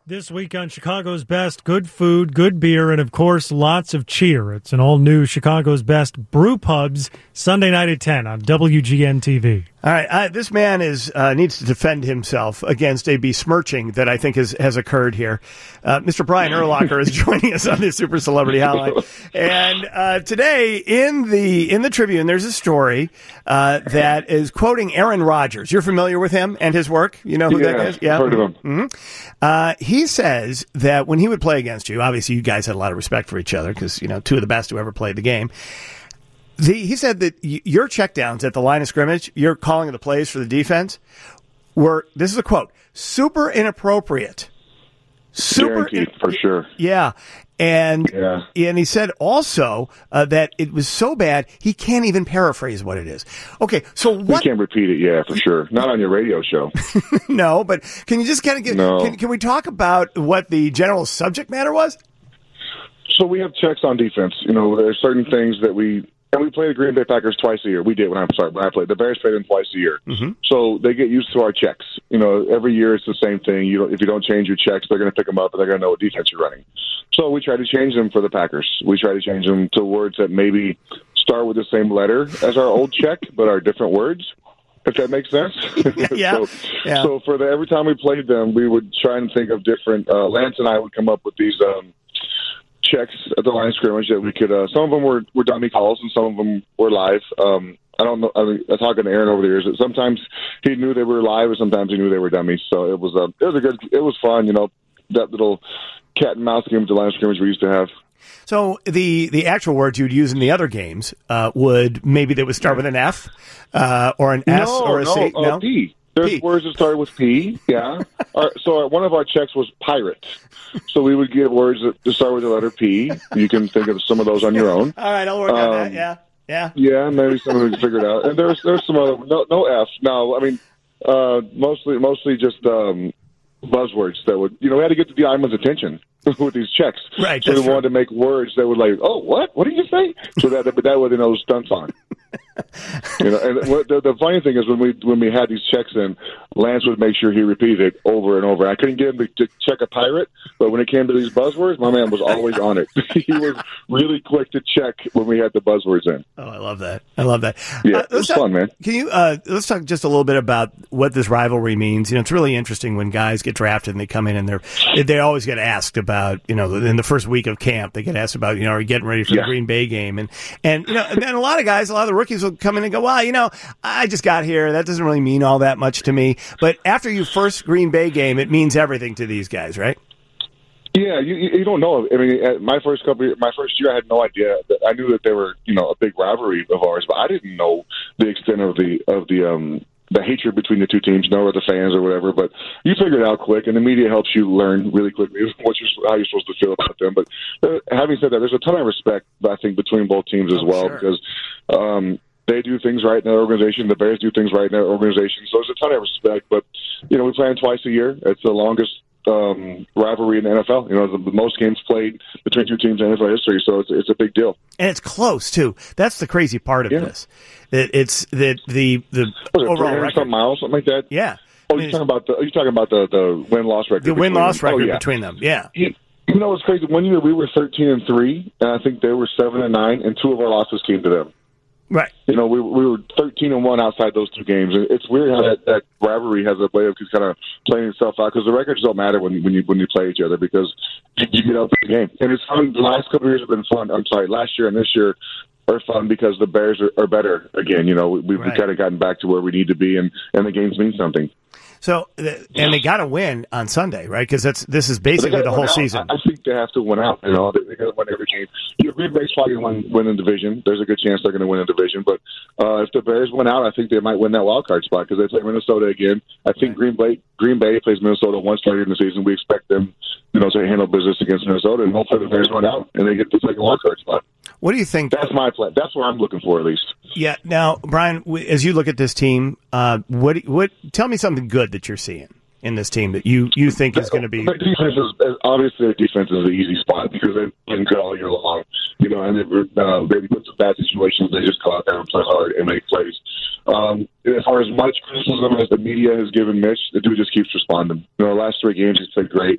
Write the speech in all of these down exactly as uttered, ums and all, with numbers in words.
This week on Chicago's Best, good food, good beer, and of course, lots of cheer. It's an all-new Chicago's Best Brew Pubs, Sunday night at ten on W G N T V. All right, uh, this man is uh, needs to defend himself against a besmirching that I think has, has occurred here. Uh, Mister Brian Urlacher is joining us on the Super Celebrity Hotline, and uh, today in the in the Tribune, there's a story uh, that is quoting Aaron Rodgers. You're familiar with him and his work? You know who yeah, that is? Yeah, heard of him. Mm-hmm. Uh, he says that when he would play against you, obviously you guys had a lot of respect for each other because you know two of the best who ever played the game. The, he said that y- your checkdowns at the line of scrimmage, your calling the plays for the defense, were, this is a quote, super inappropriate. Super Guaranteed, in- for sure. Yeah. And yeah. and he said also uh, that it was so bad, he can't even paraphrase what it is. Okay, so what? You can't repeat it, yeah, for sure. Not on your radio show. No, but can you just kind of get, no. can, can we talk about what the general subject matter was? So we have checks on defense. You know, there's certain things that we, and we play the Green Bay Packers twice a year. We did when I'm sorry, when I played. The Bears played them twice a year. Mm-hmm. So they get used to our checks. You know, every year it's the same thing. You don't, if you don't change your checks, they're going to pick them up and they're going to know what defense you're running. So we try to change them for the Packers. We try to change them to words that maybe start with the same letter as our old check, but are different words. If that makes sense. yeah. so, yeah. so for the every time we played them, we would try and think of different. Uh, Lance and I would come up with these. Um, checks at the line of scrimmage that we could, uh, some of them were, were dummy calls and some of them were live. Um, I don't know. I mean, I was talking to Aaron over the years that sometimes he knew they were live and sometimes he knew they were dummies. So it was, uh, it was a good, it was fun, you know, that little cat and mouse game at the line of scrimmage we used to have. So the, the actual words you'd use in the other games uh, would maybe they would start with an F uh, or an S no, or a no, C. Uh, no, P. There's P. words that started with P, yeah. our, so one of our checks was pirate. So we would get words that start with the letter P. You can think of some of those on your own. All right, I'll work um, on that, yeah. Yeah, yeah, maybe some of them figured out. And there's there's some other, no, no F. No, I mean, uh, mostly mostly just um, buzzwords that would, you know, we had to get to the lineman's attention with these checks. Right, so we true. wanted to make words that would like, oh, what? What did you say? So that that way they know stunts on. You know, and what, the, the funny thing is when we when we had these checks in, Lance would make sure he repeated it over and over. I couldn't get him to, to check a pirate, but when it came to these buzzwords, my man was always on it. He was really quick to check when we had the buzzwords in. Oh, I love that. I love that. Yeah, uh, it was talk, fun, man. Can you uh, let's talk just a little bit about what this rivalry means. You know, it's really interesting when guys get drafted and they come in and they're they always get asked about, you know, in the first week of camp, they get asked about, you know, are you getting ready for yeah. the Green Bay game? And and you know, and a lot of guys, a lot of the rookies will come in and go, well, you know, I just got here. That doesn't really mean all that much to me. But after your first Green Bay game, it means everything to these guys, right? Yeah, you, you don't know. I mean, at my first couple, my first year, I had no idea. That I knew that they were, you know, a big rivalry of ours, but I didn't know the extent of the of the um, the hatred between the two teams, nor the fans or whatever. But you figure it out quick, and the media helps you learn really quickly what you're, how you're supposed to feel about them. But uh, having said that, there's a ton of respect, I think, between both teams as oh, well, sure. because um, they do things right in their organization. The Bears do things right in their organization. So there's a ton of respect. But you know, we play them twice a year. It's the longest um, rivalry in the N F L. You know, the, the most games played between two teams in N F L history, so it's, it's a big deal. And it's close too. That's the crazy part of yeah. this. That it's that the the Was it overall record, some miles, something like that. Yeah. Oh, I mean, you're talking about the you're talking about the the win loss record. the win loss record oh, yeah. between them. Yeah. You, you know, it's crazy. One year we were thirteen and three, and I think they were seven and nine, and two of our losses came to them. Right. You know, we we were thirteen and one outside those two games. It's weird how that, that rivalry has a way of just kind of playing itself out because the records don't matter when when you when you play each other because you, you get out the game and it's fun. The last couple of years have been fun. I'm sorry, last year and this year are fun because the Bears are, are better again. You know, we, we've right. kind of gotten back to where we need to be, and and the games mean something. So, and they got to win on Sunday, right? Because that's this is basically the whole out. season. I think they have to win out. You know, they, they got to win every game. You know, Green Bay's probably going to win, win the division. There's a good chance they're going to win the division. But uh, if the Bears win out, I think they might win that wild card spot because they play Minnesota again. I think right. Green Bay Green Bay plays Minnesota once later in the season. We expect them, you know, to handle business against Minnesota, and hopefully the Bears win out and they get the second wild card spot. What do you think? That's my plan. That's what I'm looking for, at least. Yeah. Now, Brian, as you look at this team, uh, what what? Tell me something good that you're seeing in this team that you, you think is going to be. Their defense is, obviously, their defense is the easy spot because they've been good all year long. You know, and they, uh, they put some bad situations. They just go out there and play hard and make plays. Um, as far as much criticism as the media has given Mitch, the dude just keeps responding. You know, the last three games he's played great. Uh,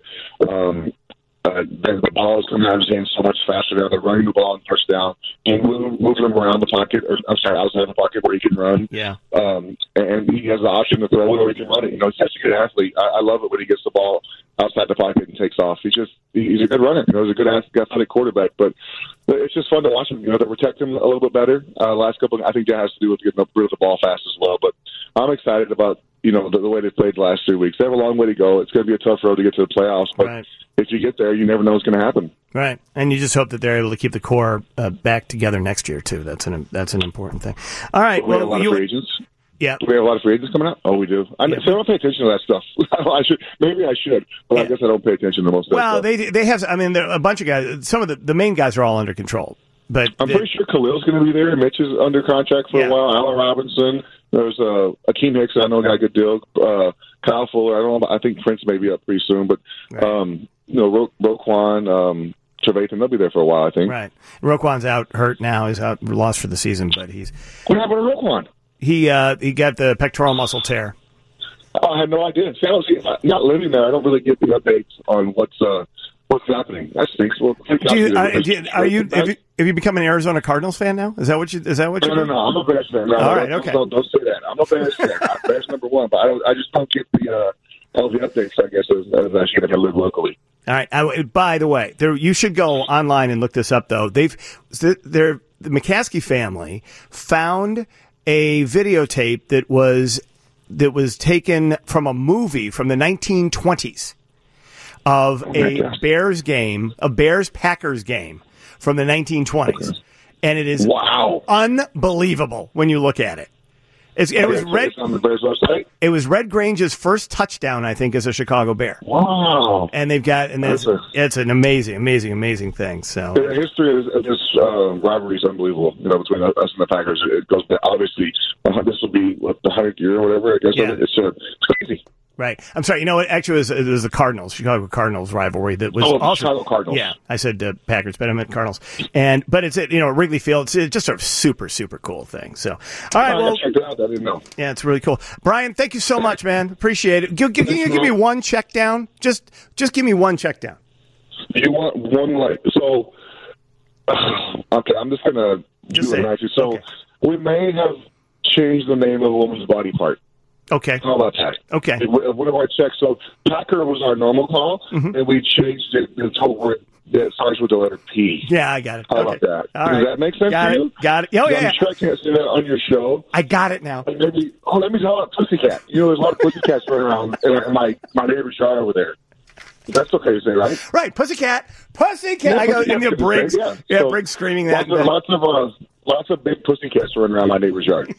Um, uh, the ball is coming out of his hands so much faster now. They're running the ball on first down and moving, moving him around the pocket, or I'm sorry, outside the pocket where he can run. Yeah. Um, and he has the option to throw it or he can run it. You know, he's such a good athlete. I, I love it when he gets the ball outside the pocket and takes off. He's just he's a good runner. You know, he's a good athletic quarterback. But it's just fun to watch him. You know, to protect him a little bit better. Uh, last couple, I think that has to do with getting rid of the ball fast as well. But I'm excited about you know the, the way they played the last three weeks. They have a long way to go. It's going to be a tough road to get to the playoffs, but right. if you get there, you never know what's going to happen. Right, and you just hope that they're able to keep the core uh, back together next year too. That's an that's an important thing. All right, we well, have a lot you, of free agents. Yeah, do we have a lot of free agents coming out? Oh, we do. I, yeah. So I don't pay attention to that stuff. I should maybe I should, but yeah. I guess I don't pay attention to most of that well, stuff. they they have. I mean, there are a bunch of guys. Some of the the main guys are all under control. But I'm they, pretty sure Khalil's going to be there. Mitch is under contract for yeah. a while. Allen Robinson. There's uh, Akeem Hicks. I know got a good deal. Uh, Kyle Fuller. I don't know. I think Prince may be up pretty soon. But right. um, you know, Ro- Roquan, um, Trevathan, they'll be there for a while. I think. Right. Roquan's out hurt now. He's out lost for the season. But he's what happened to Roquan? He uh, he got the pectoral muscle tear. Oh, I had no idea. See, I was not living there. I don't really get the updates on what's uh, what's happening. That stinks. Well, do you, uh, do you, are you have, you have you become an Arizona Cardinals fan now? Is that what you is that what you? No, no, no. I'm a Bears fan. No, All no, right, don't, okay. Don't, don't say that. I'm a Bears fan. I'm Bears number one, but I don't. I just don't get the uh, all the updates. I guess as, as I should if I live locally. All right. I, by the way, there you should go online and look this up. Though they've they're, the McCaskey family found a videotape that was that was taken from a movie from the nineteen twenties of a Bears game, a Bears-Packers game from the nineteen twenties. Okay. And it is wow. unbelievable when you look at it. It's, it, was Red, on the Bears website? It was Red Grange's first touchdown, I think, as a Chicago Bear. Wow. And they've got, and it's, a, it's an amazing, amazing, amazing thing. So the history of this uh, rivalry is unbelievable, you know, between us and the Packers. It goes back, obviously, uh, this will be, what, the hundredth year or whatever, I guess. Yeah. It's, uh, it's crazy. Right. I'm sorry. You know what? Actually, it was, it was the Cardinals, Chicago Cardinals rivalry that was oh, also Chicago Cardinals. Yeah, I said uh, Packers, but I meant Cardinals. And but it's at you know Wrigley Field. It's just a super super cool thing. So, all right. Oh, well, check it out. I didn't know. Yeah, it's really cool. Brian, thank you so much, man. Appreciate it. Give, give, can you give me one check down? Just just give me one check down. You want one like so? Uh, okay, I'm just gonna just do it actually. So okay. we may have changed the name of a woman's body part. Okay. How about that? Okay. What do I check? So Packer was our normal call, mm-hmm. and we changed it until we're it starts with the letter P. Yeah, I got it. How okay. about that? All Does right. that make sense got to it. you? Got it. Oh, yeah. I'm sure I can't say that on your show. I got it now. And maybe, oh, let me tell you, Pussycat. You know, there's a lot of Pussycats running around in my, my neighbor's yard over there. That's okay to say, right? Right. Pussycat. Pussycat. Yeah, I go in the Briggs. Yeah, yeah so Briggs screaming that. Lots of, lots of, uh, lots of big Pussycats running around my neighbor's yard.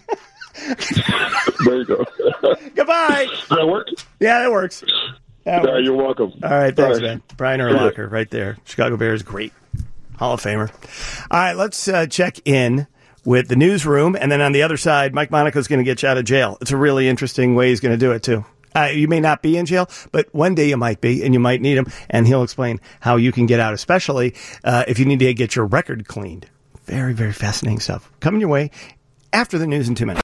There you go. Goodbye. Does that work? Yeah, that works. That yeah, works. you're welcome. All right, thanks, All right. man. Brian Urlacher, right there. Chicago Bears, great. Hall of Famer. All right, let's uh, check in with the newsroom, and then on the other side, Mike Monaco's going to get you out of jail. It's a really interesting way he's going to do it, too. Uh, you may not be in jail, but one day you might be, and you might need him, and he'll explain how you can get out, especially uh, if you need to get your record cleaned. Very, very fascinating stuff. Coming your way after the news in two minutes.